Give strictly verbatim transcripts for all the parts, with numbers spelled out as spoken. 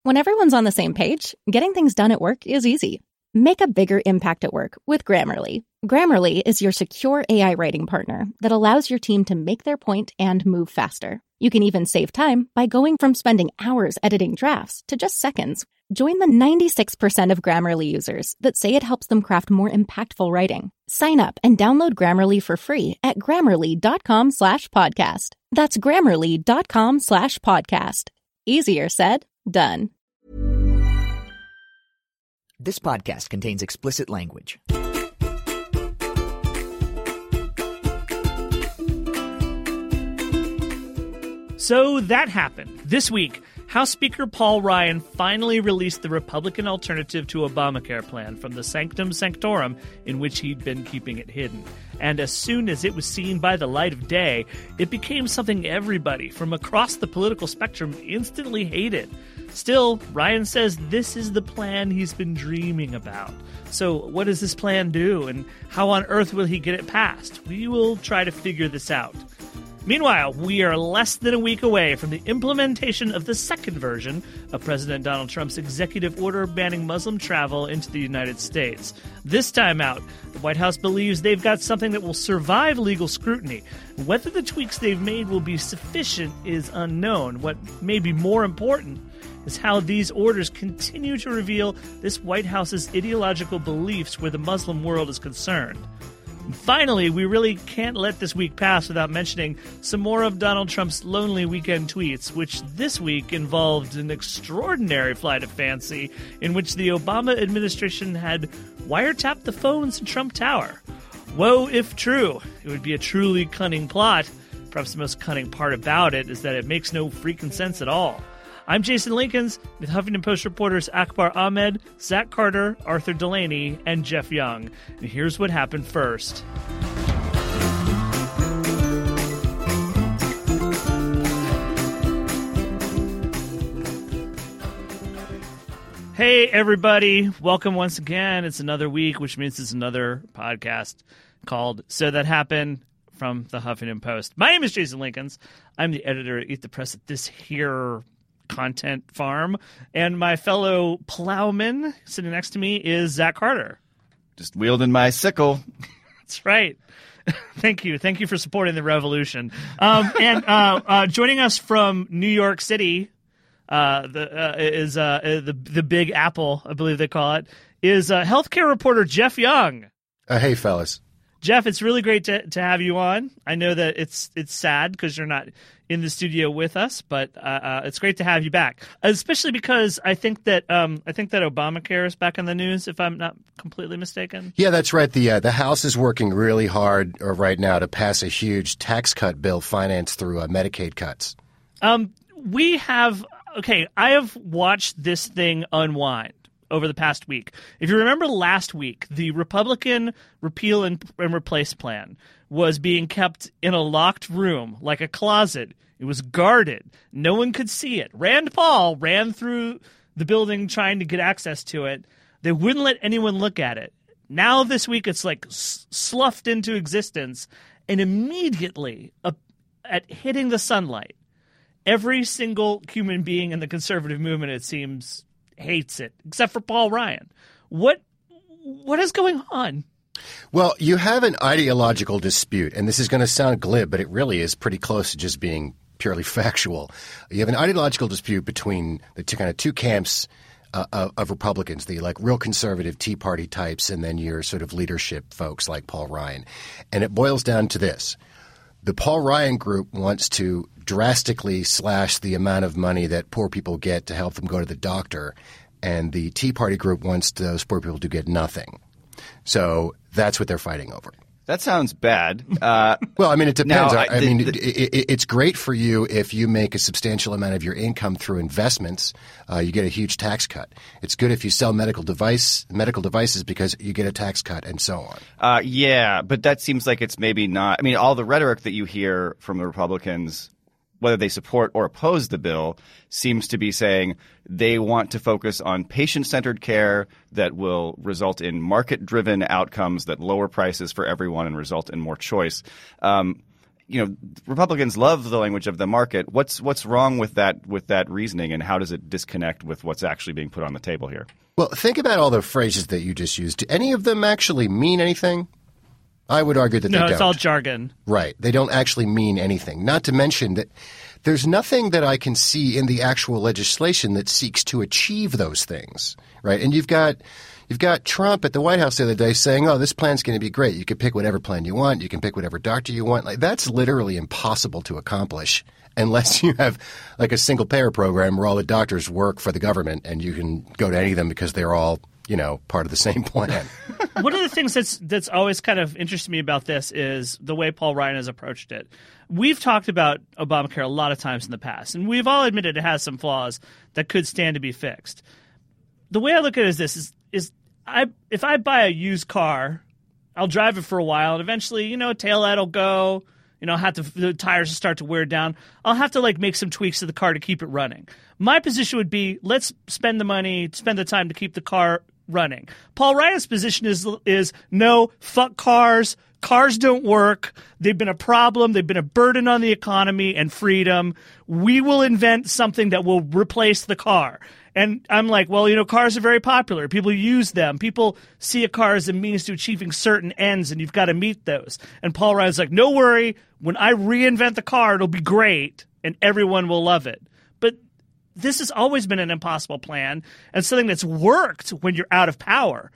When everyone's on the same page, getting things done at work is easy. Make a bigger impact at work with Grammarly. Grammarly is your secure A I writing partner that allows your team to make their point and move faster. You can even save time by going from spending hours editing drafts to just seconds. Join the ninety-six percent of Grammarly users that say it helps them craft more impactful writing. Sign up and download Grammarly for free at grammarly.com slash podcast. That's grammarly.com slash podcast. Easier said, done. This podcast contains explicit language. So that happened. This week, House Speaker Paul Ryan finally released the Republican alternative to Obamacare plan from the sanctum sanctorum in which he'd been keeping it hidden. And as soon as it was seen by the light of day, it became something everybody from across the political spectrum instantly hated. Still, Ryan says this is the plan he's been dreaming about. So what does this plan do, and how on earth will he get it passed? We will try to figure this out. Meanwhile, we are less than a week away from the implementation of the second version of President Donald Trump's executive order banning Muslim travel into the United States. This time out, the White House believes they've got something that will survive legal scrutiny. Whether the tweaks they've made will be sufficient is unknown. What may be more important is how these orders continue to reveal this White House's ideological beliefs where the Muslim world is concerned. Finally, we really can't let this week pass without mentioning some more of Donald Trump's lonely weekend tweets, which this week involved an extraordinary flight of fancy in which the Obama administration had wiretapped the phones in Trump Tower. Woe if true. It would be a truly cunning plot. Perhaps the most cunning part about it is that it makes no freaking sense at all. I'm Jason Linkins with Huffington Post reporters Akbar Ahmed, Zach Carter, Arthur Delaney, and Jeff Young. And here's what happened first. Hey, everybody. Welcome once again. It's another week, which means it's another podcast called So That Happened from the Huffington Post. My name is Jason Linkins. I'm the editor at Eat the Press at this here content farm, and my fellow plowman sitting next to me is Zach Carter. Just wielding my sickle. That's right. Thank you. Thank you for supporting the revolution. Um, and uh, uh, joining us from New York City uh, the, uh, is uh, the the Big Apple, I believe they call it, is uh, healthcare reporter Jeff Young. Uh, hey, fellas. Jeff, it's really great to, to have you on. I know that it's it's sad because you're not in the studio with us, but uh, uh, it's great to have you back. Especially because I think that um, I think that Obamacare is back in the news, if I'm not completely mistaken. Yeah, that's right. The uh, the House is working really hard uh, right now to pass a huge tax cut bill financed through uh, Medicaid cuts. Um, we have okay. I have watched this thing unwind over the past week. If you remember last week, the Republican repeal and, and replace plan was being kept in a locked room, like a closet. It was guarded. No one could see it. Rand Paul ran through the building trying to get access to it. They wouldn't let anyone look at it. Now this week it's like s- sloughed into existence, and immediately uh, at hitting the sunlight, every single human being in the conservative movement, it seems, hates it, except for Paul Ryan. What what is going on? Well, you have an ideological dispute, and this is going to sound glib, but it really is pretty close to just being purely factual. You have an ideological dispute between the two kind of two camps uh, of, of Republicans, the like real conservative Tea Party types, and then your sort of leadership folks like Paul Ryan. And it boils down to this. The Paul Ryan group wants to drastically slash the amount of money that poor people get to help them go to the doctor, and the Tea Party group wants those poor people to get nothing. So that's what they're fighting over. That sounds bad. Uh, well, I mean, it depends. now, I, I the, mean, the, it, it, it's great for you if you make a substantial amount of your income through investments. Uh, you get a huge tax cut. It's good if you sell medical device medical devices because you get a tax cut and so on. Uh, yeah, but that seems like it's maybe not – I mean, all the rhetoric that you hear from the Republicans, whether they support or oppose the bill, seems to be saying they want to focus on patient-centered care that will result in market-driven outcomes that lower prices for everyone and result in more choice. Um, you know, Republicans love the language of the market. What's what's wrong with that with that reasoning, and how does it disconnect with what's actually being put on the table here? Well, think about all the phrases that you just used. Do any of them actually mean anything? I would argue that no, they don't. No, it's all jargon. Right. They don't actually mean anything. Not to mention that there's nothing that I can see in the actual legislation that seeks to achieve those things, right? And you've got you've got Trump at the White House the other day saying, "Oh, this plan's going to be great. You can pick whatever plan you want. You can pick whatever doctor you want." Like that's literally impossible to accomplish unless you have like a single payer program where all the doctors work for the government and you can go to any of them because they're all, you know, part of the same plan. One of the things that's that's always kind of interested me about this is the way Paul Ryan has approached it. We've talked about Obamacare a lot of times in the past, and we've all admitted it has some flaws that could stand to be fixed. The way I look at it is this: is is I if I buy a used car, I'll drive it for a while, and eventually, you know, tail light will go. You know, I'll have to the tires will start to wear down. I'll have to like make some tweaks to the car to keep it running. My position would be: let's spend the money, spend the time to keep the car running. Paul Ryan's position is is no, fuck cars. Cars don't work. They've been a problem. They've been a burden on the economy and freedom. We will invent something that will replace the car. And I'm like, well, you know, cars are very popular. People use them. People see a car as a means to achieving certain ends, and you've got to meet those. And Paul Ryan's like, no worry. When I reinvent the car, it'll be great, and everyone will love it. But this has always been an impossible plan and something that's worked when you're out of power.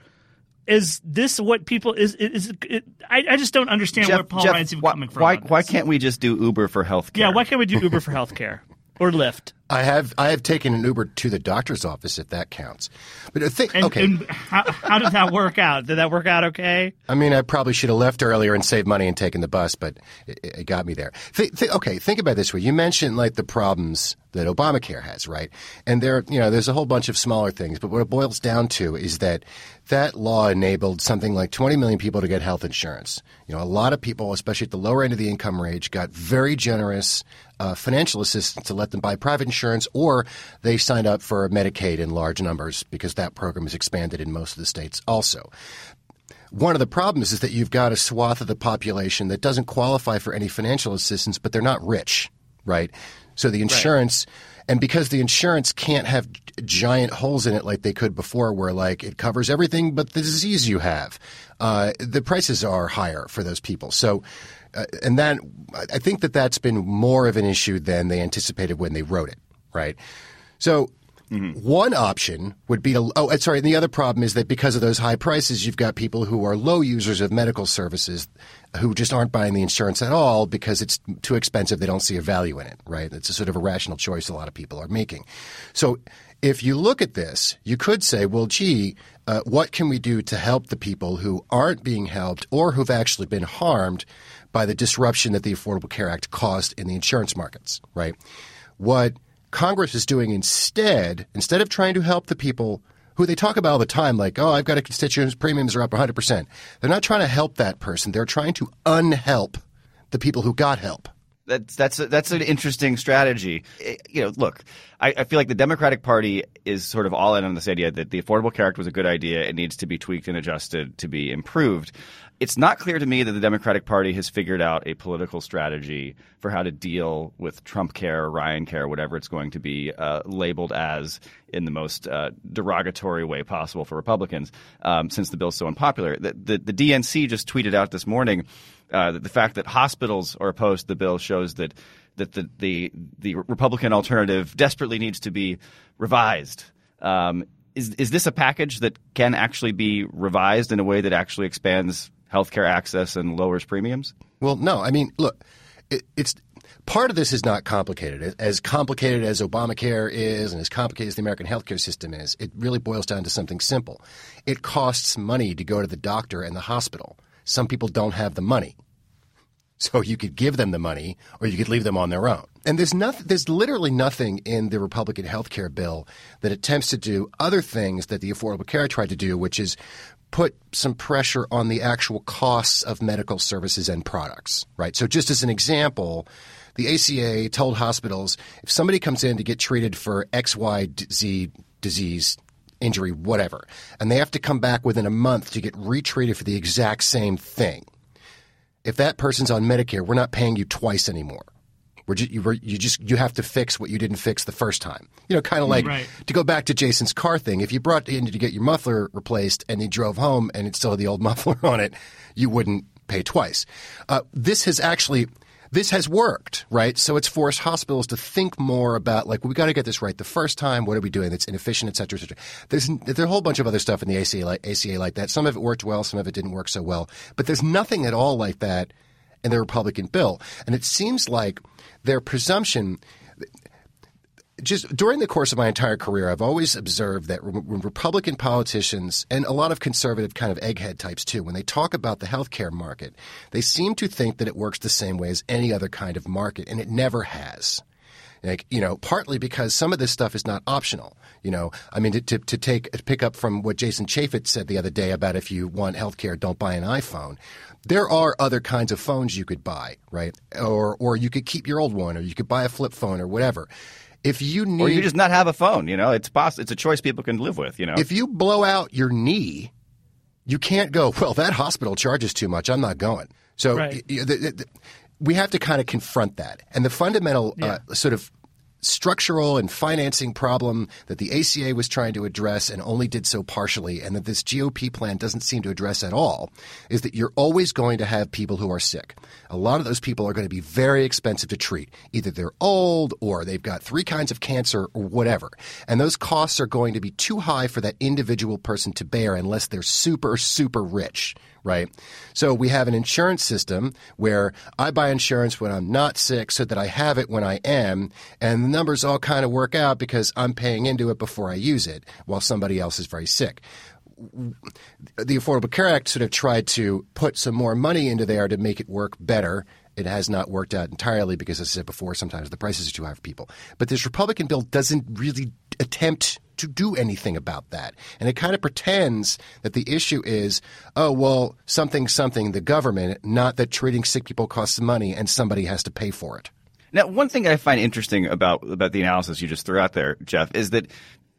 Is this what people is? Is, is it, I, I just don't understand Jeff, where Paul Jeff, Ryan's even why, coming from. Why, why can't we just do Uber for healthcare? Yeah, why can't we do Uber for healthcare or Lyft? I have I have taken an Uber to the doctor's office if that counts. But think, and, okay, and how, how did that work out? Did that work out okay? I mean, I probably should have left earlier and saved money and taken the bus, but it, it got me there. Th- th- okay, think about it this way. You mentioned like the problems that Obamacare has, right? And there, you know, there's a whole bunch of smaller things, but what it boils down to is that that law enabled something like twenty million people to get health insurance. You know, a lot of people, especially at the lower end of the income range, got very generous uh, financial assistance to let them buy private insurance, or they signed up for Medicaid in large numbers because that program is expanded in most of the states also. One of the problems is that you've got a swath of the population that doesn't qualify for any financial assistance, but they're not rich, right? So the insurance right. – and because the insurance can't have giant holes in it like they could before where like it covers everything but the disease you have, uh, the prices are higher for those people. So uh, – and that I think that that's been more of an issue than they anticipated when they wrote it, right? So mm-hmm. one option would be to – oh, sorry, and the other problem is that because of those high prices, you've got people who are low users of medical services who just aren't buying the insurance at all because it's too expensive. They don't see a value in it, right? It's a sort of a rational choice a lot of people are making. So if you look at this, you could say, well, gee, uh, what can we do to help the people who aren't being helped or who've actually been harmed by the disruption that the Affordable Care Act caused in the insurance markets, right? What Congress is doing instead, instead of trying to help the people who they talk about all the time, like, oh, I've got a constituent whose premiums are up one hundred percent. They're not trying to help that person. They're trying to unhelp the people who got help. That's that's a, that's an interesting strategy. You know, look, I, I feel like the Democratic Party is sort of all in on this idea that the Affordable Care Act was a good idea. It needs to be tweaked and adjusted to be improved. It's not clear to me that the Democratic Party has figured out a political strategy for how to deal with Trump care or Ryan care, whatever it's going to be uh, labeled as in the most uh, derogatory way possible for Republicans um, since the bill's so unpopular. The, the, the D N C just tweeted out this morning uh, that the fact that hospitals are opposed to the bill shows that that the, the, the Republican alternative desperately needs to be revised. Um, is, is this a package that can actually be revised in a way that actually expands healthcare access and lowers premiums? Well, no. I mean, look, it, it's part of this is not complicated. As complicated as Obamacare is and as complicated as the American healthcare system is, it really boils down to something simple. It costs money to go to the doctor and the hospital. Some people don't have the money. So you could give them the money or you could leave them on their own. And there's nothing, there's literally nothing in the Republican healthcare bill that attempts to do other things that the Affordable Care Act tried to do, which is put some pressure on the actual costs of medical services and products, right? So just as an example, the A C A told hospitals if somebody comes in to get treated for X Y Z disease, injury, whatever, and they have to come back within a month to get retreated for the exact same thing, if that person's on Medicare, we're not paying you twice anymore. We're just, you, you just you have to fix what you didn't fix the first time. You know, kind of like right. to go back to Jason's car thing. If you brought in to get your muffler replaced and you drove home and it still had the old muffler on it, you wouldn't pay twice. Uh, this has actually this has worked, right? So it's forced hospitals to think more about like, well, we got to get this right the first time. What are we doing that's inefficient, et cetera, et cetera. There's there's a whole bunch of other stuff in the A C A like, A C A like that. Some of it worked well, some of it didn't work so well. But there's nothing at all like that in the Republican bill. And it seems like their presumption – just during the course of my entire career, I've always observed that when Republican politicians and a lot of conservative kind of egghead types too, when they talk about the healthcare market, they seem to think that it works the same way as any other kind of market, and it never has. Like, you know, partly because some of this stuff is not optional. You know, I mean, to, to, to take to pick up from what Jason Chaffetz said the other day about if you want healthcare, don't buy an iPhone. There are other kinds of phones you could buy, right? Or or you could keep your old one, or you could buy a flip phone or whatever. If you need, or you just not have a phone, you know, it's poss- It's a choice people can live with, you know. If you blow out your knee, you can't go, well, that hospital charges too much, I'm not going. So right. y- y- the, the, we have to kind of confront that. And the fundamental yeah. uh, sort of structural and financing problem that the A C A was trying to address and only did so partially, and that this G O P plan doesn't seem to address at all, is that you're always going to have people who are sick. A lot of those people are going to be very expensive to treat. Either they're old or they've got three kinds of cancer or whatever. And those costs are going to be too high for that individual person to bear unless they're super, super rich. Right. So we have an insurance system where I buy insurance when I'm not sick so that I have it when I am. And the numbers all kind of work out because I'm paying into it before I use it while somebody else is very sick. The Affordable Care Act sort of tried to put some more money into there to make it work better. It has not worked out entirely because, as I said before, sometimes the prices are too high for people. But this Republican bill doesn't really attempt to do anything about that. And it kind of pretends that the issue is, oh, well, something, something, the government, not that treating sick people costs money and somebody has to pay for it. Now, one thing I find interesting about about the analysis you just threw out there, Jeff, is that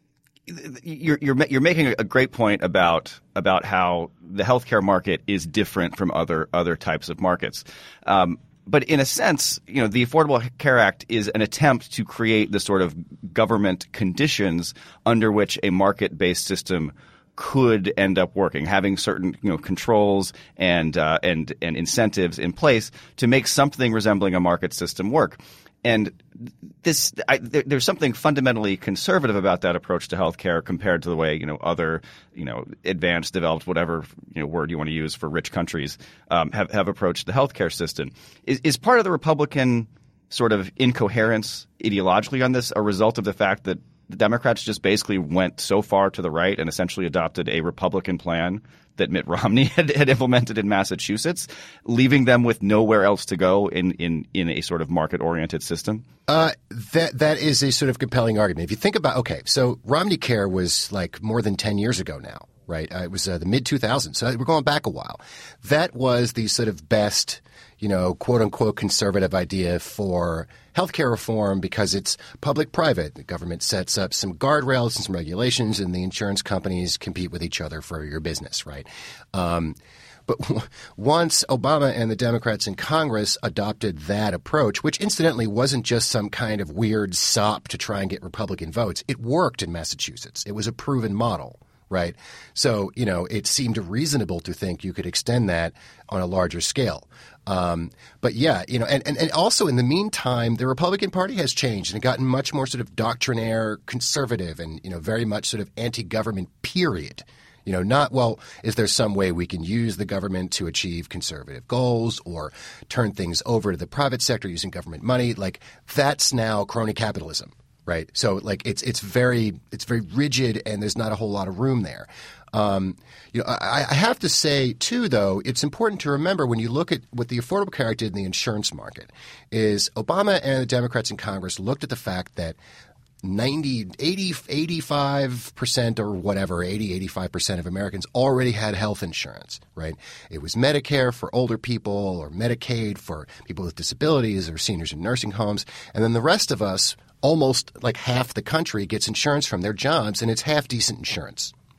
you're you're you're making a great point about about how the healthcare market is different from other other types of markets. Um, But in a sense, you know, the Affordable Care Act is an attempt to create the sort of government conditions under which a market-based system could end up working, having certain, you know, controls and uh, and and incentives in place to make something resembling a market system work. And this, I, there, there's something fundamentally conservative about that approach to healthcare compared to the way, you know, other, you know, advanced, developed, whatever, you know, word you want to use for rich countries um, have have approached the healthcare system. Is is part of the Republican sort of incoherence ideologically on this a result of the fact that the Democrats just basically went so far to the right and essentially adopted a Republican plan that Mitt Romney had, had implemented in Massachusetts, leaving them with nowhere else to go in, in, in a sort of market-oriented system? Uh, that that is a sort of compelling argument. If you think about – okay, so Romney Care was like more than ten years ago now, right? Uh, it was uh, the mid two thousands, so we're going back a while. That was the sort of best – you know, quote-unquote conservative idea for healthcare reform because it's public-private. The government sets up some guardrails and some regulations, and the insurance companies compete with each other for your business, right? Um, but w- once Obama and the Democrats in Congress adopted that approach, which incidentally wasn't just some kind of weird sop to try and get Republican votes, it worked in Massachusetts. It was a proven model. Right. So, you know, it seemed reasonable to think you could extend that on a larger scale. Um, but, yeah, you know, and, and, and also in the meantime, the Republican Party has changed and gotten much more sort of doctrinaire conservative and, you know, very much sort of anti-government period. You know, not, well, is there some way we can use the government to achieve conservative goals or turn things over to the private sector using government money? Like that's now crony capitalism. Right. So like it's it's very it's very rigid and there's not a whole lot of room there. Um, you know, I, I have to say, too, though, it's important to remember when you look at what the Affordable Care Act did in the insurance market is Obama and the Democrats in Congress looked at the fact that ninety, eighty, eighty-five percent or whatever, eighty, eighty-five percent of Americans already had health insurance, right? It was Medicare for older people or Medicaid for people with disabilities or seniors in nursing homes. And then the rest of us, almost like half the country, gets insurance from their jobs, and it's half decent insurance.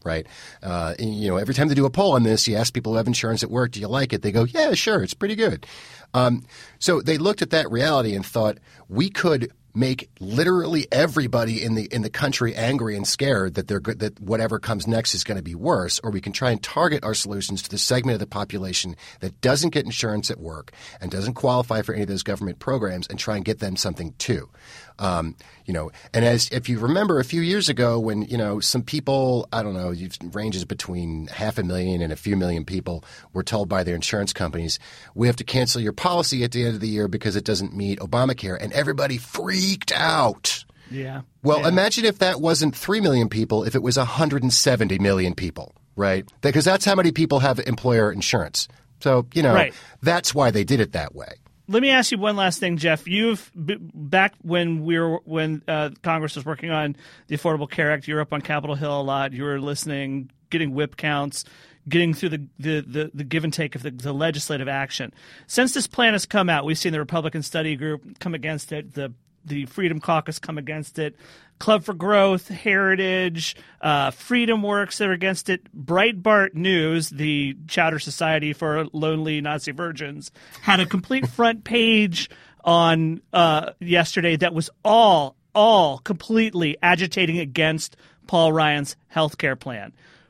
right? Uh, and, you know, every time they do a poll on this, you ask people who have insurance at work, do you like it? They go, yeah, sure, it's pretty good. Um, so they looked at that reality and thought we could make literally everybody in the in the country angry and scared that they're good, that whatever comes next is going to be worse, or we can try and target our solutions to the segment of the population that doesn't get insurance at work and doesn't qualify for any of those government programs, and try and get them something too. Um, you know, and as if you remember a few years ago when, you know, some people, I don't know, it ranges between half a million and a few million people were told by their insurance companies, we have to cancel your policy at the end of the year because it doesn't meet Obamacare. And everybody freaked out. Yeah. Well, yeah. imagine if that wasn't three million people, if it was one hundred seventy million people, right? Because that's how many people have employer insurance. So, you know, right. That's why they did it that way. Let me ask you one last thing, Jeff. You've back when we were when uh, Congress was working on the Affordable Care Act, you were up on Capitol Hill a lot. You were listening, getting whip counts, getting through the the, the, the give and take of the, the legislative action. Since this plan has come out, we've seen the Republican Study Group come against it, the the Freedom Caucus come against it, Club for Growth, Heritage, uh, Freedom Works, they're against it. Breitbart News, the Chowder Society for Lonely Nazi Virgins, had a complete front page on uh, yesterday that was all, all completely agitating against Paul Ryan's health care plan.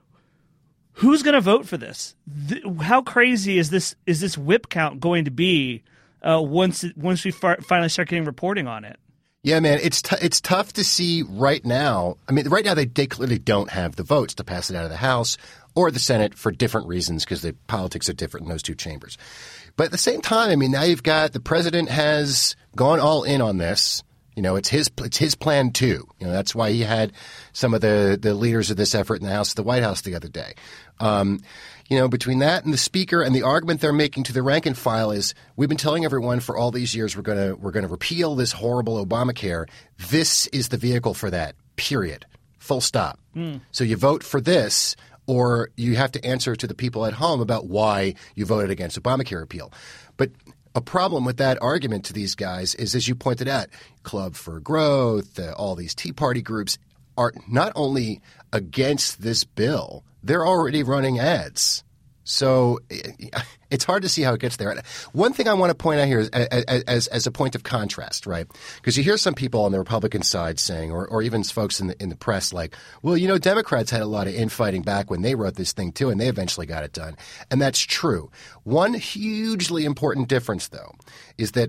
Who's going to vote for this? Th- how crazy is this? Is this whip count going to be uh, once once we far- finally start getting reporting on it? Yeah, man, it's t- it's tough to see right now. I mean, right now they, they clearly don't have the votes to pass it out of the House or the Senate for different reasons because the politics are different in those two chambers. But at the same time, I mean, now you've got the president has gone all in on this. You know, it's his it's his plan too. You know, that's why he had some of the, the leaders of this effort in the House, the White House the other day. Um, you know, between that and the speaker and the argument they're making to the rank and file is we've been telling everyone for all these years we're going to we're going to repeal this horrible Obamacare. This is the vehicle for that. Period. Full stop. Mm. So you vote for this, or you have to answer to the people at home about why you voted against Obamacare repeal. But a problem with that argument to these guys is, as you pointed out, Club for Growth, uh, all these Tea Party groups are not only against this bill, they're already running ads. So it's hard to see how it gets there. One thing I want to point out here is as, as, as a point of contrast, right? Because you hear some people on the Republican side saying, or, or even folks in the, in the press like, well, you know, Democrats had a lot of infighting back when they wrote this thing too, and they eventually got it done. And that's true. One hugely important difference, though, is that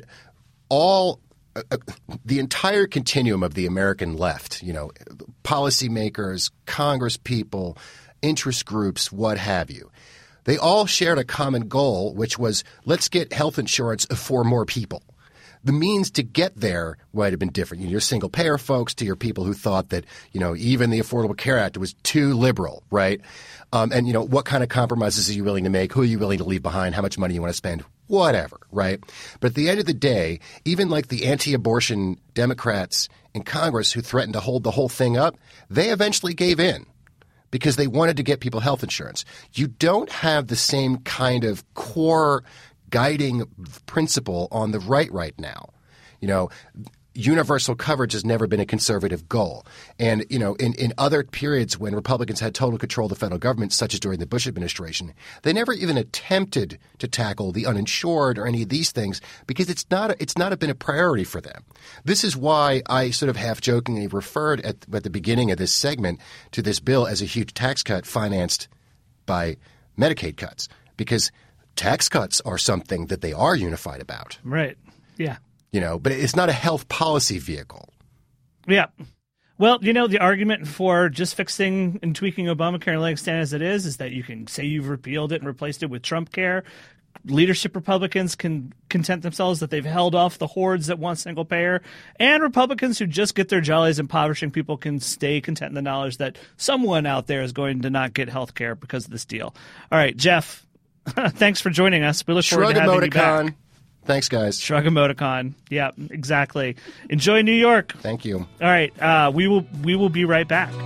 all uh, – the entire continuum of the American left, you know, policymakers, Congress people, interest groups, what have you, they all shared a common goal, which was let's get health insurance for more people. The means to get there might have been different. You know, your single-payer folks to your people who thought that, you know, even the Affordable Care Act was too liberal, right? Um, and, you know, what kind of compromises are you willing to make? Who are you willing to leave behind? How much money you want to spend? Whatever, right? But at the end of the day, even like the anti-abortion Democrats in Congress who threatened to hold the whole thing up, they eventually gave in, because they wanted to get people health insurance. You don't have the same kind of core guiding principle on the right right now. You know, universal coverage has never been a conservative goal. And, you know, in, in other periods when Republicans had total control of the federal government, such as during the Bush administration, they never even attempted to tackle the uninsured or any of these things because it's not a, it's not been a priority for them. This is why I sort of half-jokingly referred at, at the beginning of this segment to this bill as a huge tax cut financed by Medicaid cuts, because tax cuts are something that they are unified about. Right. Yeah. You know, but it's not a health policy vehicle. Yeah. Well, you know, the argument for just fixing and tweaking Obamacare and letting it stand as it is is that you can say you've repealed it and replaced it with Trump care. Leadership Republicans can content themselves that they've held off the hordes that want single payer. And Republicans who just get their jollies impoverishing people can stay content in the knowledge that someone out there is going to not get health care because of this deal. All right, Jeff, thanks for joining us. We look forward to having you back. Thanks, guys. Shrug emoticon. Yeah, exactly. Enjoy New York. Thank you. All right. Uh, we will we will be right back.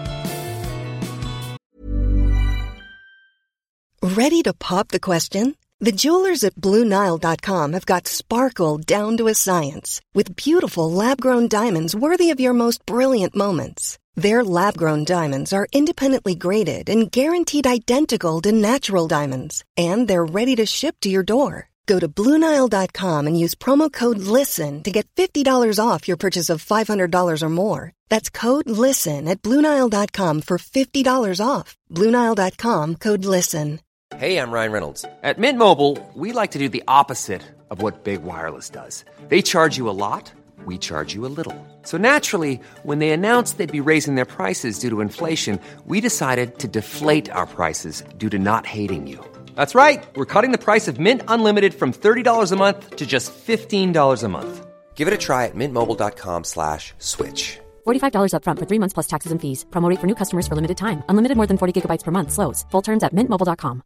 Ready to pop the question? The jewelers at Blue Nile dot com have got sparkle down to a science with beautiful lab-grown diamonds worthy of your most brilliant moments. Their lab-grown diamonds are independently graded and guaranteed identical to natural diamonds, and they're ready to ship to your door. Go to Blue Nile dot com and use promo code LISTEN to get fifty dollars off your purchase of five hundred dollars or more. That's code LISTEN at Blue Nile dot com for fifty dollars off. Blue Nile dot com, code LISTEN. Hey, I'm Ryan Reynolds. At Mint Mobile, we like to do the opposite of what Big Wireless does. They charge you a lot, we charge you a little. So naturally, when they announced they'd be raising their prices due to inflation, we decided to deflate our prices due to not hating you. That's right. We're cutting the price of Mint Unlimited from thirty dollars a month to just fifteen dollars a month. Give it a try at mintmobile.com slash switch. forty-five dollars up front for three months plus taxes and fees. Promo rate for new customers for limited time. Unlimited more than forty gigabytes per month. Slows full terms at mint mobile dot com.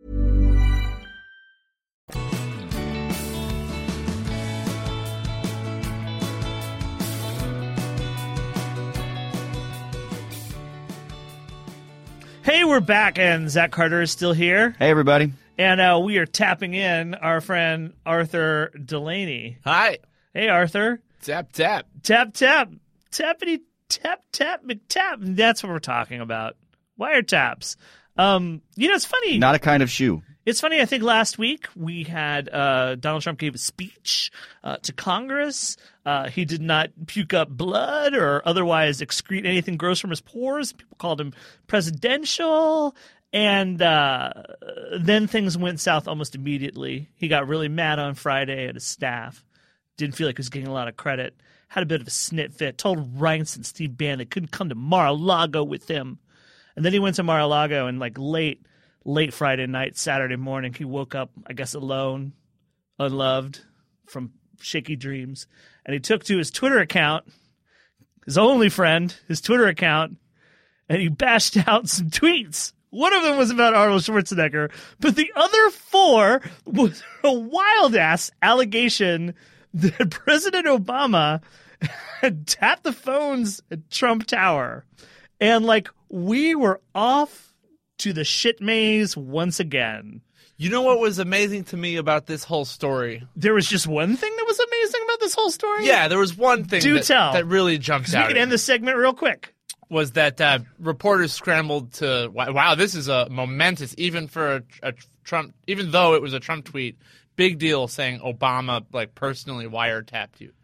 Hey, we're back, and Zach Carter is still here. Hey, everybody. And uh, we are tapping in our friend Arthur Delaney. Hi. Hey, Arthur. Tap, tap. Tap, tap. Tappity, tap, tap, McTap. That's what we're talking about. Wiretaps. Um, you know, it's funny. Not a kind of shoe. It's funny, I think last week we had uh, Donald Trump gave a speech uh, to Congress. Uh, he did not puke up blood or otherwise excrete anything gross from his pores. People called him presidential. And uh, then things went south almost immediately. He got really mad on Friday at his staff. Didn't feel like he was getting a lot of credit. Had a bit of a snit fit. Told Reince and Steve Bannon they couldn't come to Mar-a-Lago with him. And then he went to Mar-a-Lago and like late – Late Friday night, Saturday morning, he woke up, I guess, alone, unloved, from shaky dreams. And he took to his Twitter account, his only friend, his Twitter account, and he bashed out some tweets. One of them was about Arnold Schwarzenegger, but the other four was a wild-ass allegation that President Obama had tapped the phones at Trump Tower. And, like, we were off to the shit maze once again. You know what was amazing to me about this whole story? There was just one thing that was amazing about this whole story? Yeah, there was one thing Do that, tell. that really jumped out. We can end the segment real quick. Was that uh, reporters scrambled to, wow, this is a momentous, even for a, a Trump, even though it was a Trump tweet, big deal saying Obama like personally wiretapped you.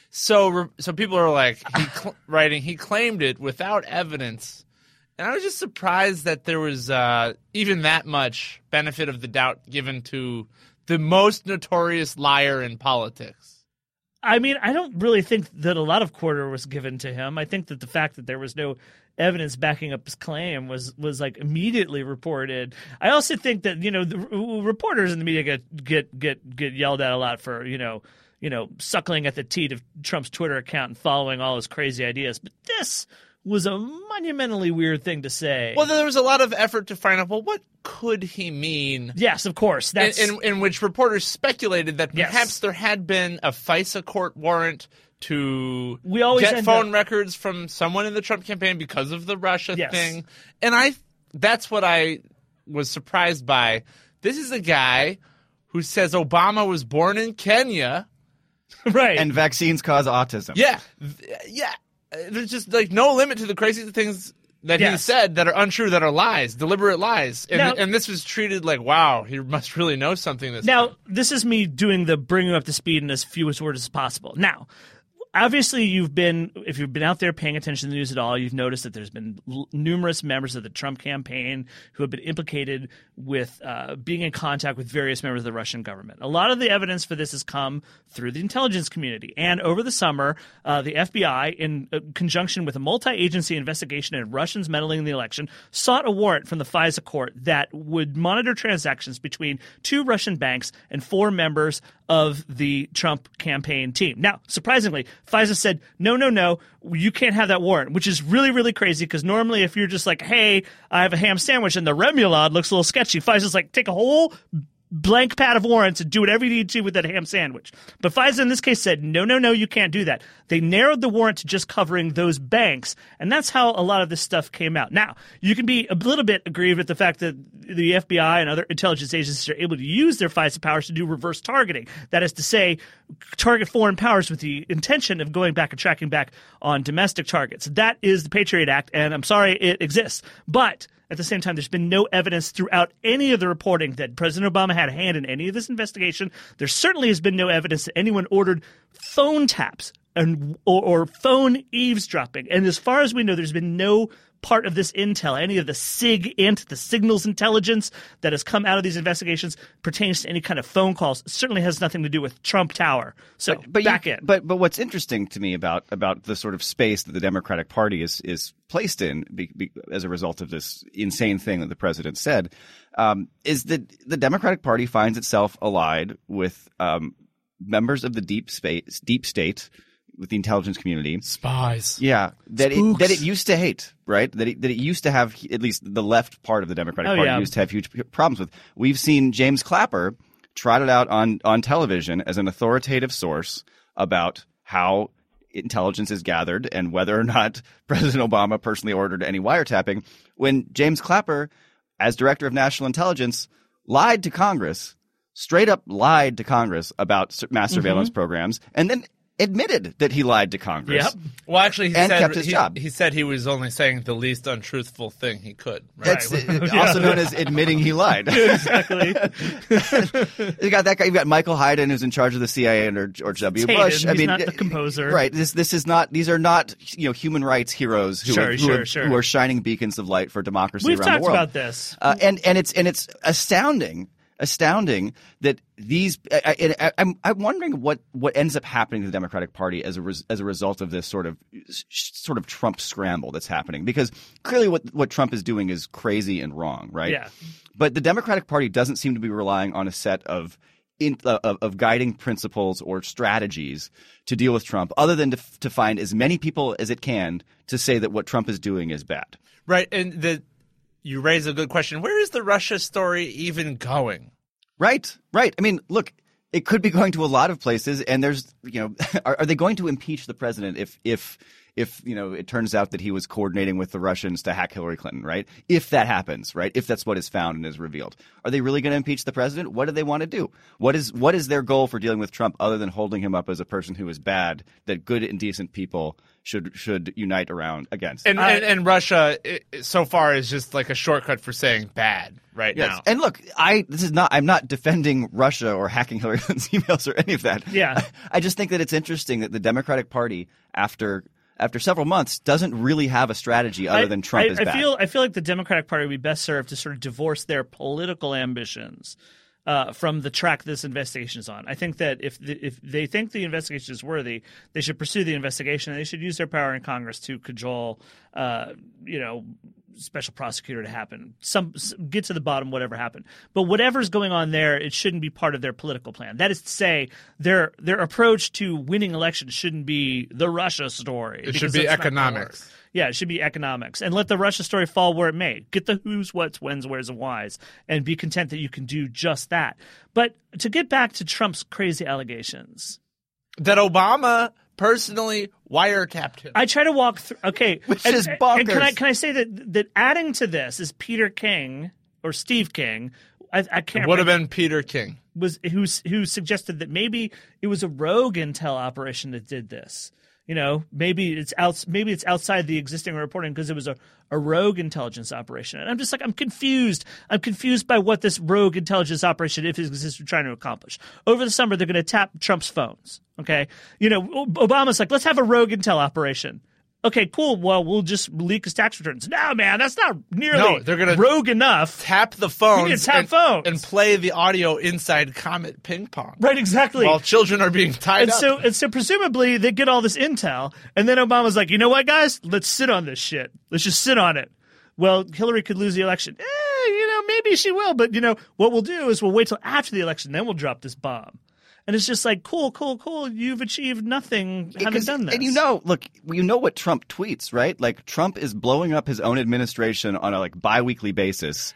So, so people are like, he cl- writing, he claimed it without evidence. And I was just surprised that there was uh, even that much benefit of the doubt given to the most notorious liar in politics. I mean, I don't really think that a lot of quarter was given to him. I think that the fact that there was no evidence backing up his claim was was like immediately reported. I also think that, you know, the reporters in the media get get get get yelled at a lot for, you know, you know, suckling at the teat of Trump's Twitter account and following all his crazy ideas. But this was a monumentally weird thing to say. Well, there was a lot of effort to find out, well, what could he mean? Yes, of course. That's... In, in, in which reporters speculated that perhaps yes. there had been a FISA court warrant to we always get phone up... records from someone in the Trump campaign because of the Russia yes. thing. And I that's what I was surprised by. This is a guy who says Obama was born in Kenya. Right. And vaccines cause autism. Yeah. Yeah. There's just like no limit to the crazy things that yes. he said that are untrue, that are lies, deliberate lies. And, now, and this was treated like, wow, he must really know something this Now, time. This is me doing the bringing up to speed in as fewest words as possible. Now, obviously, you've been, if you've been out there paying attention to the news at all, you've noticed that there's been l- numerous members of the Trump campaign who have been implicated with uh, being in contact with various members of the Russian government. A lot of the evidence for this has come through the intelligence community. And over the summer, uh, the F B I, in uh, conjunction with a multi-agency investigation into Russians meddling in the election, sought a warrant from the FISA court that would monitor transactions between two Russian banks and four members of the Trump campaign team. Now, surprisingly, FISA said, no, no, no, you can't have that warrant, which is really, really crazy because normally if you're just like, hey, I have a ham sandwich and the remoulade looks a little sketchy, FISA's like, take a whole blank pad of warrants and do whatever you need to with that ham sandwich. But FISA in this case said, no, no, no, you can't do that. They narrowed the warrant to just covering those banks, and that's how a lot of this stuff came out. Now, you can be a little bit aggrieved with the fact that the F B I and other intelligence agencies are able to use their FISA powers to do reverse targeting. That is to say, target foreign powers with the intention of going back and tracking back on domestic targets. That is the Patriot Act, and I'm sorry it exists. But at the same time, there's been no evidence throughout any of the reporting that President Obama had a hand in any of this investigation. There certainly has been no evidence that anyone ordered phone taps and or, or phone eavesdropping. And as far as we know, there's been no part of this intel, any of the SIG-int, the signals intelligence that has come out of these investigations pertains to any kind of phone calls. It certainly has nothing to do with Trump Tower. So but, but back you, in. But but what's interesting to me about about the sort of space that the Democratic Party is is placed in be, be, as a result of this insane thing that the president said um, is that the Democratic Party finds itself allied with um, members of the deep space, deep state. With the intelligence community. Spies. Yeah. That Spooks. it, that it used to hate, right? That it, that it used to have, at least the left part of the Democratic Oh, Party yeah. used to have huge problems with. We've seen James Clapper trotted out on, on television as an authoritative source about how intelligence is gathered and whether or not President Obama personally ordered any wiretapping, when James Clapper, as Director of National Intelligence, lied to Congress, straight up lied to Congress about mass surveillance Mm-hmm. programs, and then admitted that he lied to Congress. Yep. Well, actually, he And said kept his he, job. he said he was only saying the least untruthful thing he could. Right? That's uh, also known as admitting he lied. Exactly. You got that guy. You got Michael Hayden, who's in charge of the C I A under George W. Hayden. Bush. I He's mean, not the composer. right? This this is not. These are not you know human rights heroes who, Sure, are, who, sure, are, sure. who are shining beacons of light for democracy We've around talked the world. about this. Uh, and and it's and it's astounding. Astounding that these. I, I, I'm I'm wondering what, what ends up happening to the Democratic Party as a res, as a result of this sort of sort of Trump scramble that's happening, because clearly what what Trump is doing is crazy and wrong, right? Yeah. But the Democratic Party doesn't seem to be relying on a set of in, uh, of, of guiding principles or strategies to deal with Trump, other than to, to find as many people as it can to say that what Trump is doing is bad. Right, and the you raise a good question. Where is the Russia story even going? Right, right. I mean, look, it could be going to a lot of places, and there's, you know, are, are they going to impeach the president if, if, if, you know, it turns out that he was coordinating with the Russians to hack Hillary Clinton, right? If that happens, right? If that's what is found and is revealed, are they really going to impeach the president? What do they want to do? What is, what is their goal for dealing with Trump other than holding him up as a person who is bad, that good and decent people should should unite around against? And and, and Russia it, so far is just like a shortcut for saying bad right Yes. now. And look, I this is not I'm not defending Russia or hacking Hillary Clinton's emails or any of that. Yeah. I, I just think that it's interesting that the Democratic Party, after after several months, doesn't really have a strategy other I- than Trump I, is I bad. feel I feel like the Democratic Party would be best served to sort of divorce their political ambitions uh, from the track this investigation is on. I think that if the, if they think the investigation is worthy, they should pursue the investigation. And they should use their power in Congress to cajole, uh, you know, special prosecutor to happen. Some get to the bottom, whatever happened. But whatever's going on there, it shouldn't be part of their political plan. That is to say, their their approach to winning elections shouldn't be the Russia story. It should because be that's not gonna economics. work. Yeah, it should be economics. And let the Russia story fall where it may. Get the who's, what's, when's, where's, and why's, and be content that you can do just that. But to get back to Trump's crazy allegations, That Obama personally wiretapped him. I try to walk through. Okay, Which and, is and bonkers. can I can I say that that adding to this is Peter King or Steve King? I, I can't. It would have remember, been Peter King. was who who suggested that maybe it was a rogue intel operation that did this. You know, maybe it's out. Maybe it's outside the existing reporting because it was a, a rogue intelligence operation. And I'm just like, I'm confused. I'm confused by what this rogue intelligence operation, if it exists, are trying to accomplish. Over the summer, they're going to tap Trump's phones. Okay, you know, Obama's like, let's have a rogue intel operation. Okay, cool. Well, we'll just leak his tax returns. No, man, that's not nearly No, they're gonna rogue enough. Tap the phones, You need to tap and, phones. and play the audio inside Comet Ping Pong. Right, exactly. While children are being tied And up. so, and so presumably they get all this intel, and then Obama's like, you know what, guys? Let's sit on this shit. Let's just sit on it. Well, Hillary could lose the election. Eh, you know, maybe she will, but you know, what we'll do is we'll wait till after the election, then we'll drop this bomb. And it's just like, cool, cool, cool. You've achieved nothing having Because- done this. And you know, look, you know what Trump tweets, right? Like Trump is blowing up his own administration on a like biweekly basis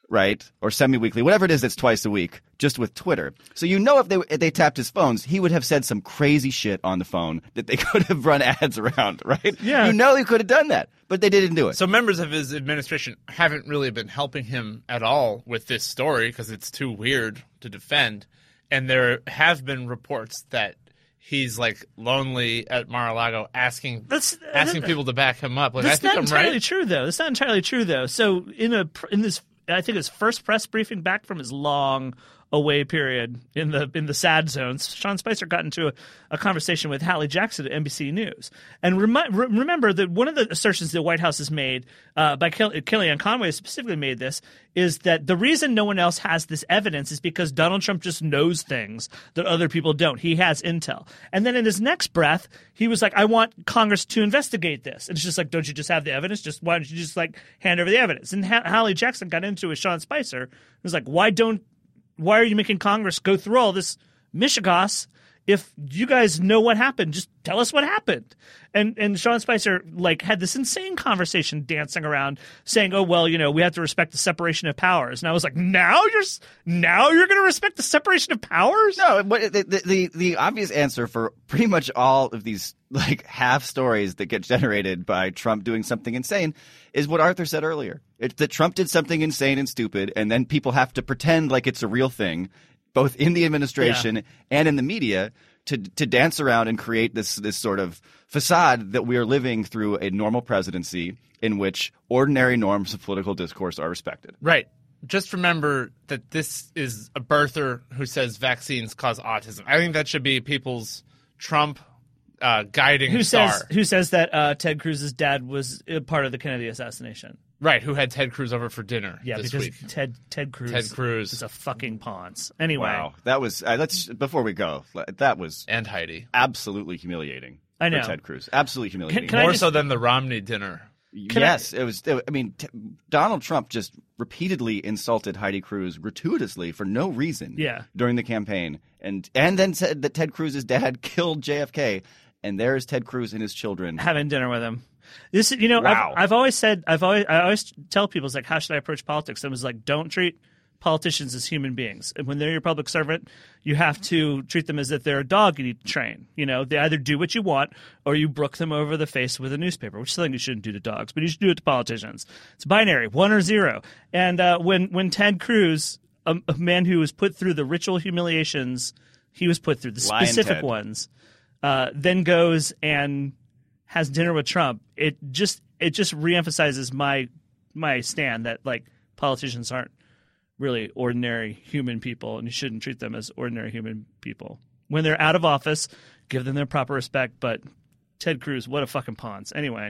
right? Or semi-weekly, whatever it is that's twice a week, just with Twitter. So you know if they if they tapped his phones, he would have said some crazy shit on the phone that they could have run ads around, right? Yeah. You know he could have done that, but they didn't do it. So members of his administration haven't really been helping him at all with this story because it's too weird to defend. And there have been reports that he's like lonely at Mar-a-Lago asking That's, asking that, people to back him up. Like, That's I think not I'm entirely right. true, though. That's not entirely true, though. So in a in this, I think his first press briefing back from his long away period in the in the sad zones, Sean Spicer got into a, a conversation with Hallie Jackson at N B C News. And remi- re- remember that one of the assertions the White House has made, uh, by Kell- Kellyanne Conway specifically made this, is that the reason no one else has this evidence is because Donald Trump just knows things that other people don't. He has intel. And then in his next breath, he was like, I want Congress to investigate this. And it's just like, don't you just have the evidence? Just why don't you just like hand over the evidence? And ha- Hallie Jackson got into it with Sean Spicer. It was like, why don't Why are you making Congress go through all this mishegas if you guys know what happened? Just tell us what happened. And and Sean Spicer like had this insane conversation dancing around saying, oh, well, you know, we have to respect the separation of powers. And I was like, now you're now you're going to respect the separation of powers? No, but the, the the the obvious answer for pretty much all of these like half stories that get generated by Trump doing something insane is what Arthur said earlier. It's that Trump did something insane and stupid, and then people have to pretend like it's a real thing, both in the administration yeah. and in the media, to to dance around and create this this sort of facade that we are living through a normal presidency in which ordinary norms of political discourse are respected. Right. Just remember that this is a birther who says vaccines cause autism. I think that should be people's Trump uh, guiding who star. Says, who says that uh, Ted Cruz's dad was a part of the Kennedy assassination. Right, who had Ted Cruz over for dinner yeah, this because week. Ted Ted Cruz, Ted Cruz is a fucking ponce. Anyway. Wow. That was uh, let's before we go, that was and Heidi. Absolutely humiliating. I know. For Ted Cruz. Absolutely humiliating. Can, can More just, so than the Romney dinner. Yes, I, it was I mean t- Donald Trump just repeatedly insulted Heidi Cruz gratuitously for no reason yeah. during the campaign and and then said that Ted Cruz's dad killed J F K, and there's Ted Cruz and his children having dinner with him. This, you know, wow. I've, I've always said, I've always, I always tell people, it's like, how should I approach politics? And I was like, don't treat politicians as human beings. And when they're your public servant, you have to treat them as if they're a dog you need to train. You know, they either do what you want or you brook them over the face with a newspaper, which is something you shouldn't do to dogs, but you should do it to politicians. It's binary, one or zero. And uh, when when Ted Cruz, a, a man who was put through the ritual humiliations, he was put through the Lion specific Ted. ones, uh, then goes and has dinner with Trump, it just it just reemphasizes my my stand that like politicians aren't really ordinary human people, and you shouldn't treat them as ordinary human people. When they're out of office, give them their proper respect. But Ted Cruz, what a fucking ponce. Anyway,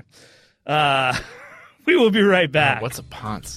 uh, we will be right back. Oh, what's a ponce?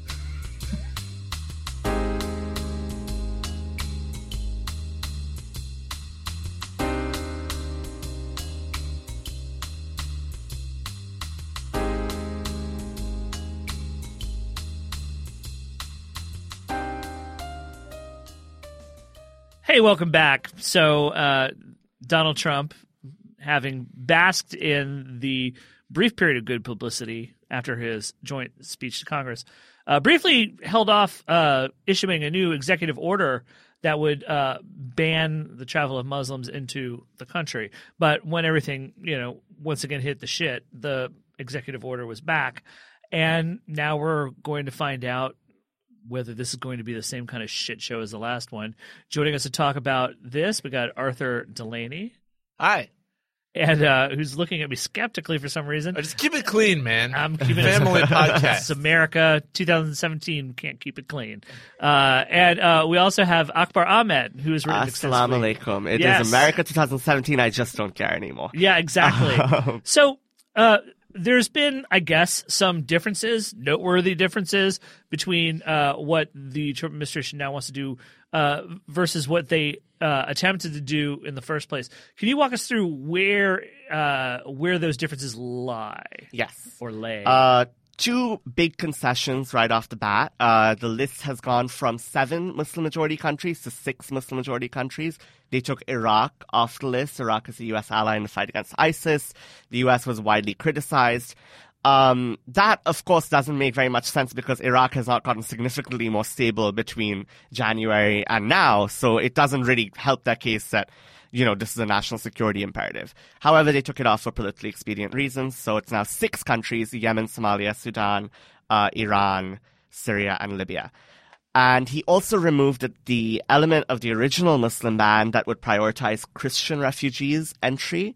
Hey, welcome back. So, uh, Donald Trump, having basked in the brief period of good publicity after his joint speech to Congress, uh, briefly held off uh, issuing a new executive order that would uh, ban the travel of Muslims into the country. But when everything, you know, once again hit the shit, the executive order was back. And now we're going to find out whether this is going to be the same kind of shit show as the last one. Joining us to talk about this, we got Arthur Delaney. Hi. And uh, who's looking at me skeptically for some reason. Oh, just keep it clean, man. I'm keeping Family it podcast. It's America, twenty seventeen, can't keep it clean. Uh, and uh, we also have Akbar Ahmed, who is written Assalamu extensively. alaikum. It Yes. is America twenty seventeen. I just don't care anymore. Yeah, exactly. so uh, there's been, I guess, some differences, noteworthy differences between uh, what the Trump administration now wants to do uh, versus what they uh, attempted to do in the first place. Can you walk us through where uh, where those differences lie? Yes. Or lay? Uh, two big concessions right off the bat. Uh, the list has gone from seven Muslim-majority countries to six Muslim-majority countries. They took Iraq off the list. Iraq is a U S ally in the fight against ISIS. The U S was widely criticized. Um, that, of course, doesn't make very much sense because Iraq has not gotten significantly more stable between January and now, so it doesn't really help their case that, you know, this is a national security imperative. However, they took it off for politically expedient reasons, so it's now six countries, Yemen, Somalia, Sudan, uh, Iran, Syria, and Libya. And he also removed the element of the original Muslim ban that would prioritize Christian refugees entry.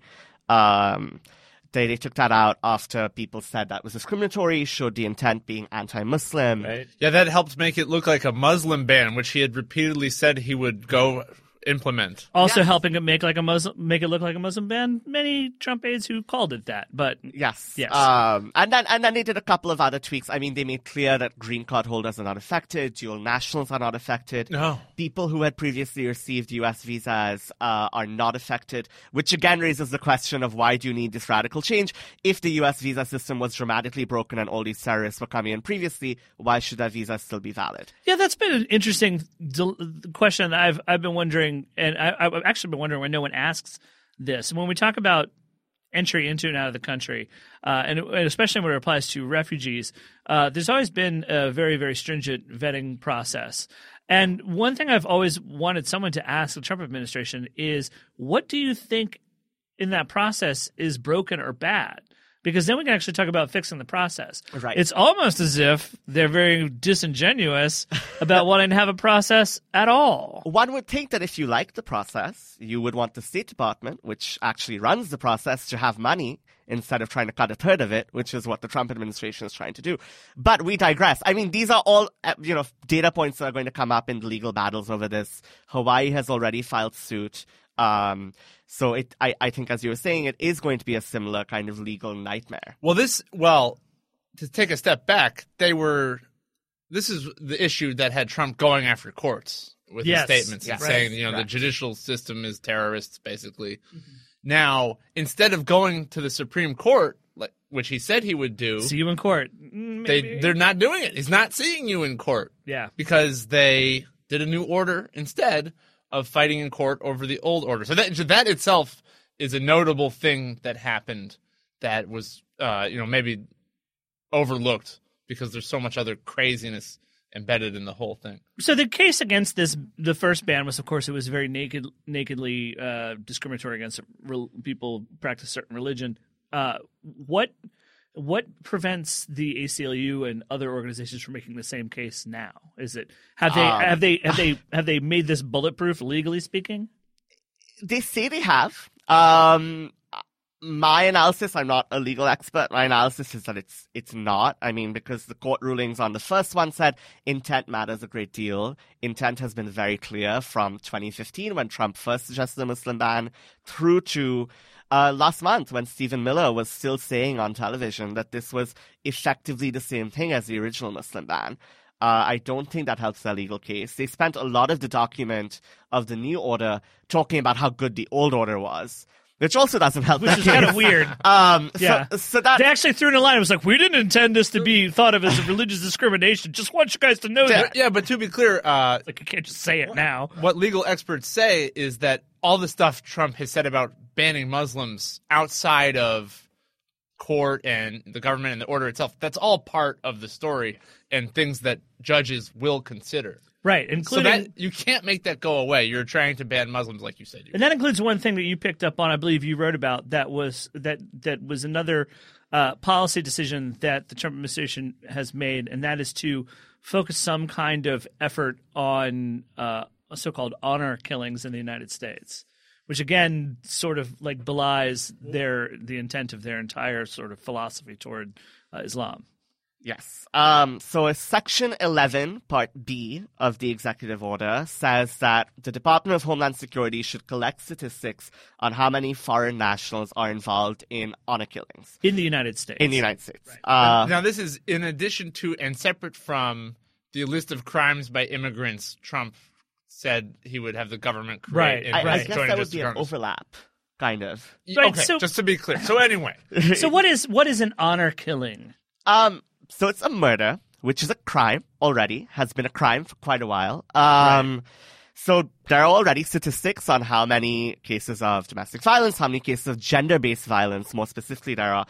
Um, they, they took that out after people said that was discriminatory, showed the intent being anti-Muslim. Right. Yeah, that helped make it look like a Muslim ban, which he had repeatedly said he would go implement. Also Yes. helping it make like a Muslim, make it look like a Muslim ban. Many Trump aides who called it that, but Yes. yes. Um, and then and then they did a couple of other tweaks. I mean, they made clear that green card holders are not affected, dual nationals are not affected. No. People who had previously received U S visas uh, are not affected, which again raises the question of why do you need this radical change? If the U S visa system was dramatically broken and all these terrorists were coming in previously, why should that visa still be valid? Yeah, that's been an interesting del- question that I've I've been wondering, and I, I've actually been wondering when no one asks this. When we talk about entry into and out of the country, uh, and, and especially when it applies to refugees, uh, there's always been a very, very stringent vetting process. And one thing I've always wanted someone to ask the Trump administration is, what do you think in that process is broken or bad? Because then we can actually talk about fixing the process. Right. It's almost as if they're very disingenuous about wanting to have a process at all. One would think that if you like the process, you would want the State Department, which actually runs the process, to have money instead of trying to cut a third of it, which is what the Trump administration is trying to do. But we digress. I mean, these are all, uh, you know, data points that are going to come up in the legal battles over this. Hawaii has already filed suit. Um, so it, I, I think, as you were saying, it is going to be a similar kind of legal nightmare. Well, this, well, to take a step back, they were, this is the issue that had Trump going after courts with Yes. his statements Yes. and saying, Right. you know, Correct. the judicial system is terrorists, basically. Mm-hmm. Now, instead of going to the Supreme Court, like, which he said he would do, See you in court. Mm, they, maybe. they're not doing it. He's not seeing you in court. Yeah. Because they did a new order instead of fighting in court over the old order. So that, so that itself is a notable thing that happened that was, uh, you know, maybe overlooked because there's so much other craziness embedded in the whole thing. So the case against this, the first ban was, of course, it was very naked, nakedly uh, discriminatory against re- people who practice certain religion. Uh, what what prevents the A C L U and other organizations from making the same case now? Is it have they Um, have they have they have they made this bulletproof, legally speaking? They say they have. Um, my analysis, I'm not a legal expert. My analysis is that it's it's not. I mean, because the court rulings on the first one said intent matters a great deal. Intent has been very clear from twenty fifteen when Trump first suggested the Muslim ban through to uh, last month when Stephen Miller was still saying on television that this was effectively the same thing as the original Muslim ban. Uh, I don't think that helps their legal case. They spent a lot of the document of the new order talking about how good the old order was, which also doesn't help. Which their is kind of case. weird. Um, Yeah. so, so that They actually threw in a line. It was like, we didn't intend this to be thought of as a religious discrimination. Just want you guys to know that. Yeah, but to be clear, uh, Like, you can't just say it now. what legal experts say is that all the stuff Trump has said about banning Muslims outside of court and the government and the order itself, that's all part of the story and things that judges will consider. Right, So including that you can't make that go away. You're trying to ban Muslims like you said. You And that includes one thing that you picked up on, I believe you wrote about, that was that that was another uh, policy decision that the Trump administration has made, and that is to focus some kind of effort on uh, so-called honor killings in the United States, which again sort of like belies their the intent of their entire sort of philosophy toward uh, Islam. Yes. Um, so Section eleven, Part B of the executive order says that the Department of Homeland Security should collect statistics on how many foreign nationals are involved in honor killings In the United States. in the United States. Uh, now, this is in addition to and separate from the list of crimes by immigrants Trump said he would have the government create. Right, in I, I right. guess Joint that would Justice be an Congress. overlap, kind of. Right, Okay, so- just to be clear. So anyway, So what is what is an honor killing? Um, so it's a murder, which is a crime already, has been a crime for quite a while. Um, so there are already statistics on how many cases of domestic violence, how many cases of gender-based violence, more specifically there are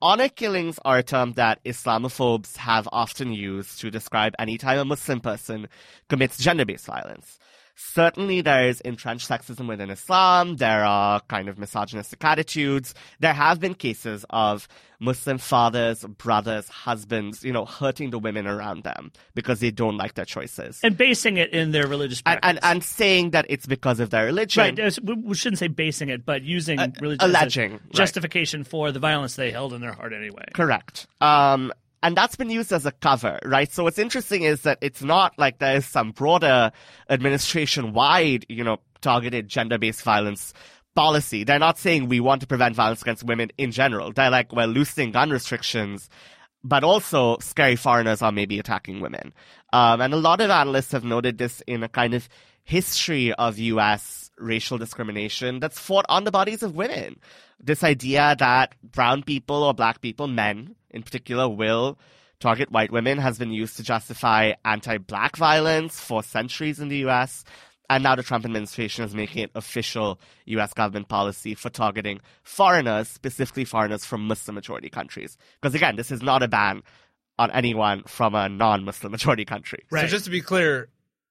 honor killings are a term that Islamophobes have often used to describe any time a Muslim person commits gender-based violence. Certainly there is entrenched sexism within Islam. There are kind of misogynistic attitudes. There have been cases of Muslim fathers, brothers, husbands, you know, hurting the women around them because they don't like their choices. And basing it in their religious And, practice. and, and saying that it's because of their religion. Right. uh, We we shouldn't say basing it, but using Uh, religion alleging, as a right. justification for the violence they held in their heart anyway. Correct. Um, and that's been used as a cover, right? So what's interesting is that it's not like there is some broader administration-wide, you know, targeted gender-based violence policy. They're not saying we want to prevent violence against women in general. They're like, well, loosening gun restrictions, but also scary foreigners are maybe attacking women. Um, and a lot of analysts have noted this in a kind of history of U S racial discrimination that's fought on the bodies of women. This idea that brown people or black people, men in particular, will target white women has been used to justify anti-black violence for centuries in the U S. And now the Trump administration is making it official U S government policy for targeting foreigners, specifically foreigners from Muslim-majority countries. Because again, this is not a ban on anyone from a non-Muslim majority country. So just to be clear,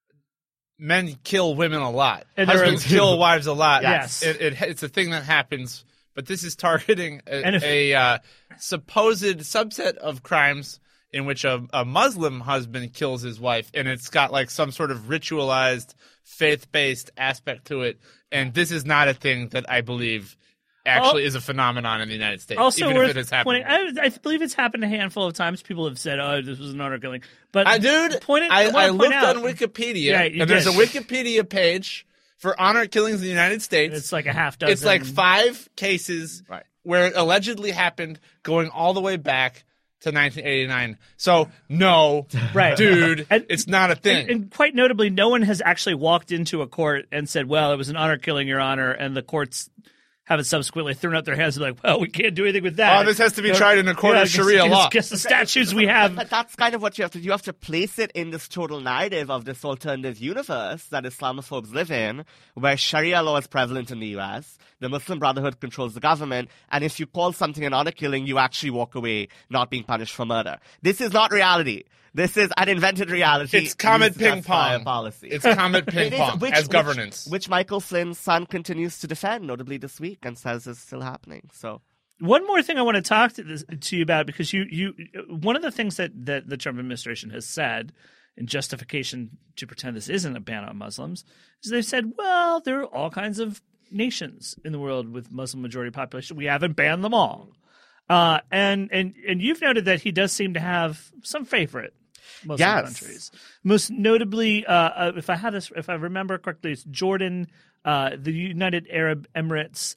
men kill women a lot. And there Husbands are- kill wives a lot. Yes. It, it, it's a thing that happens, but this is targeting And a, if- a uh, supposed subset of crimes in which a, a Muslim husband kills his wife, and it's got like some sort of ritualized, faith-based aspect to it. And this is not a thing that I believe actually Al- is a phenomenon in the United States, Also even worth if it has happened. pointing, I, I believe it's happened a handful of times. People have said, "Oh, this was an honor killing," but I, dude, point it, I, wanna I point looked out- on Wikipedia, Yeah, you and there's a did. Wikipedia page for honor killings in the United States. It's like a half dozen. It's like five cases Right. where it allegedly happened going all the way back to nineteen eighty-nine. So, no, Right. dude, And- it's not a thing. And, and quite notably, no one has actually walked into a court and said, "Well, it was an honor killing, Your Honor," and the courts haven't subsequently thrown up their hands and like, "Well, we can't do anything with that." Oh, this has to be tried in a court of guess- Sharia guess- law. Guess the statutes we have. But that's kind of what you have to do. You have to place it in this total narrative of this alternative universe that Islamophobes live in, where Sharia law is prevalent in the U S, the Muslim Brotherhood controls the government, and if you call something an honor killing, you actually walk away not being punished for murder. This is not reality. This is an invented reality. It's Comet used to justify Ping a Pong. policy. It's Comet Ping It is, Pong which- as which- governance. Which Michael Flynn's son continues to defend, notably this week, and says is still happening. So One more thing I want to talk to, this, to you about, because you, you one of the things that, that the Trump administration has said in justification to pretend this isn't a ban on Muslims is they've said, well, there are all kinds of nations in the world with Muslim majority population. We haven't banned them all. Uh, and, and, and you've noted that he does seem to have some favorite Muslim Yes. countries. Most notably, uh, uh, if I have this, if I remember correctly, it's Jordan, uh, the United Arab Emirates,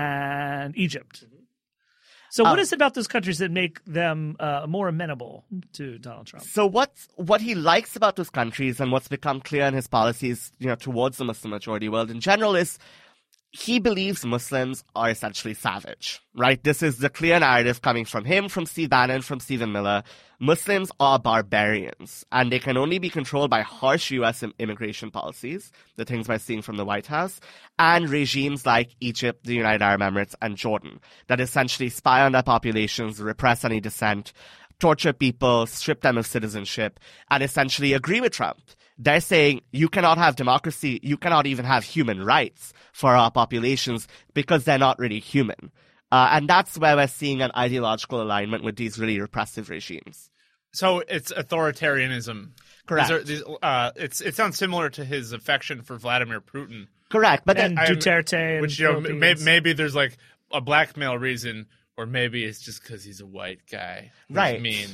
and Egypt. So, what Um, is it about those countries that make them uh, more amenable to Donald Trump? So what's what he likes about those countries and what's become clear in his policies, you know, towards the Muslim majority world in general is he believes Muslims are essentially savage, right? This is the clear narrative coming from him, from Steve Bannon, from Stephen Miller. Muslims are barbarians, and they can only be controlled by harsh U S im- immigration policies, the things we're seeing from the White House, and regimes like Egypt, the United Arab Emirates, and Jordan that essentially spy on their populations, repress any dissent, torture people, strip them of citizenship, and essentially agree with Trump. They're saying you cannot have democracy, you cannot even have human rights for our populations because they're not really human. Uh, and that's where we're seeing an ideological alignment with these really repressive regimes. So it's authoritarianism. Correct. These are, these, uh, it's, it sounds similar to his affection for Vladimir Putin. Correct. But then, And I'm- Duterte, and Which, you know, Philippines. maybe, maybe there's like a blackmail reason, or maybe it's just because he's a white guy. who's Right. mean.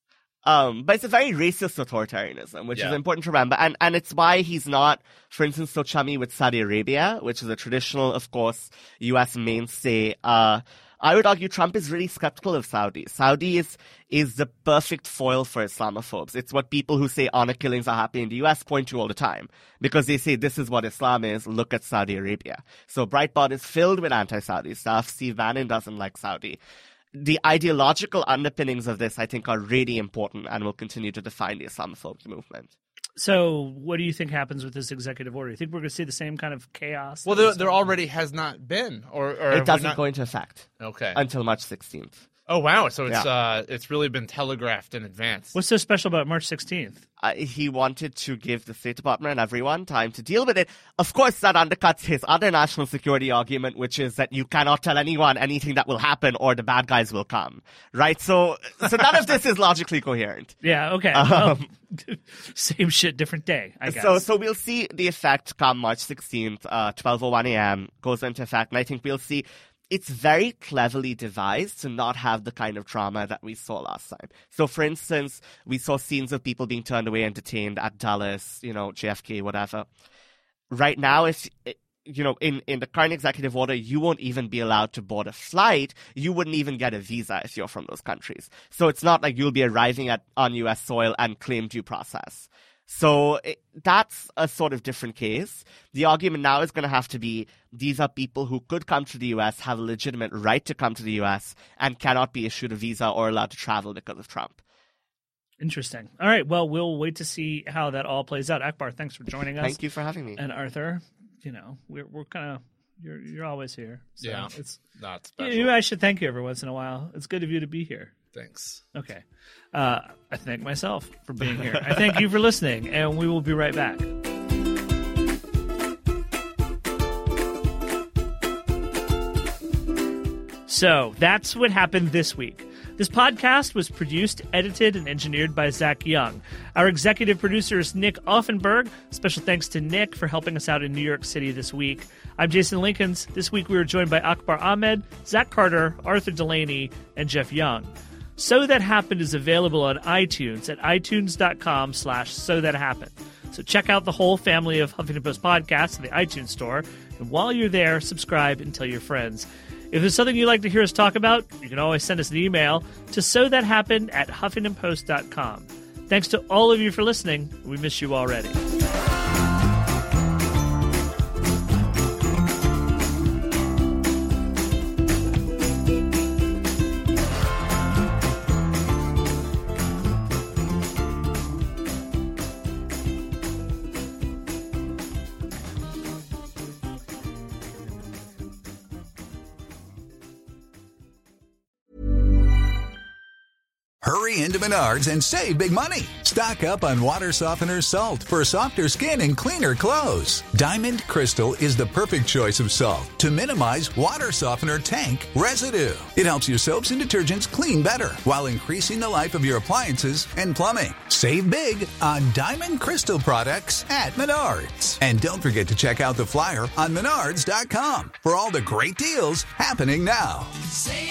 Um, but it's a very racist authoritarianism, which Yeah. is important to remember. And, and it's why he's not, for instance, so chummy with Saudi Arabia, which is a traditional, of course, U S mainstay. Uh, I would argue Trump is really skeptical of Saudi. Saudi is, is the perfect foil for Islamophobes. It's what people who say honor killings are happening in the U S point to all the time. Because they say this is what Islam is, look at Saudi Arabia. So Breitbart is filled with anti-Saudi stuff. Steve Bannon doesn't like Saudi. The ideological underpinnings of this, I think, are really important and will continue to define the Islamophobia movement. So, what do you think happens with this executive order? You think we're going to see the same kind of chaos? Well, there, there already has not been. Or, or have we It doesn't not... go into effect Okay. until March sixteenth. Oh, wow. So it's Yeah. uh, it's really been telegraphed in advance. What's so special about March sixteenth? Uh, he wanted to give the State Department and everyone time to deal with it. Of course, that undercuts his other national security argument, which is that you cannot tell anyone anything that will happen or the bad guys will come. Right? So, so none of this is logically coherent. Yeah, okay. Um, Well, same shit, different day, I guess. So, so we'll see the effect come March sixteenth, uh, twelve oh one a.m. goes into effect, and I think we'll see it's very cleverly devised to not have the kind of trauma that we saw last time. So, for instance, we saw scenes of people being turned away and detained at Dulles, you know, J F K, whatever. Right now, if you know, in, in the current executive order, you won't even be allowed to board a flight. You wouldn't even get a visa if you're from those countries. So it's not like you'll be arriving at on U S soil and claim due process. So it, that's a sort of different case. The argument now is going to have to be these are people who could come to the U S, have a legitimate right to come to the U S, and cannot be issued a visa or allowed to travel because of Trump. Interesting. All right. Well, we'll wait to see how that all plays out. Akbar, thanks for joining us. Thank you for having me. And Arthur, you know, we're we're kind of you're you're always here. So Yeah, it's not special. You, I should thank you every once in a while. It's good of you to be here. Thanks. Okay. Uh, I thank myself for being here. I thank you for listening, and we will be right back. So that's what happened this week. This podcast was produced, edited, and engineered by Zach Young. Our executive producer is Nick Offenberg. Special thanks to Nick for helping us out in New York City this week. I'm Jason Linkins. This week we were joined by Akbar Ahmed, Zach Carter, Arthur Delaney, and Jeff Young. So That Happened is available on iTunes at itunes.com slash so that happened. So check out the whole family of Huffington Post podcasts in the iTunes store. And while you're there, subscribe and tell your friends. If there's something you'd like to hear us talk about, you can always send us an email to so that happened at huffington post dot com. Thanks to all of you for listening. We miss you already. Hurry into Menards and save big money. Stock up on water softener salt for softer skin and cleaner clothes. Diamond Crystal is the perfect choice of salt to minimize water softener tank residue. It helps your soaps and detergents clean better while increasing the life of your appliances and plumbing. Save big on Diamond Crystal products at Menards. And don't forget to check out the flyer on menards dot com for all the great deals happening now. Save